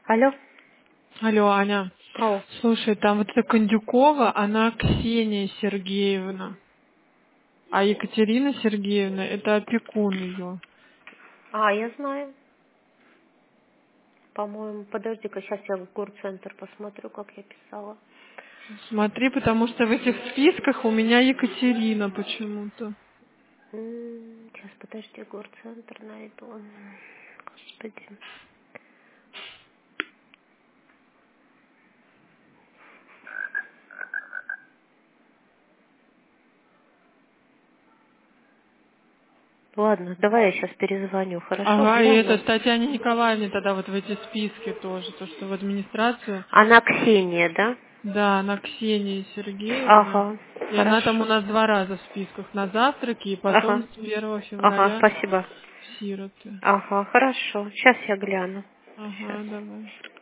Алло. Алло, Аня. Ау. Слушай, там вот эта Кондюкова, она Ксения Сергеевна. А Екатерина Сергеевна — это опекун ее. Я знаю. По-моему, подожди-ка, сейчас я в горцентр посмотрю, как я писала. Смотри, потому что в этих списках у меня Екатерина почему-то. Сейчас, подожди, горцентр найду. Господи. Ладно, давай я сейчас перезвоню, хорошо? Ага, и это Гляну. Татьяне Николаевне тогда вот в эти списки тоже, то, что в администрацию. Она Ксения, да? Да, она Ксения Сергеевна. Ага, И она там у хорошо. нас 2 раза в списках. На завтраки и потом Ага, с 1 ага, февраля спасибо. в сироты. Ага, хорошо. Сейчас я гляну. Сейчас. Ага, давай.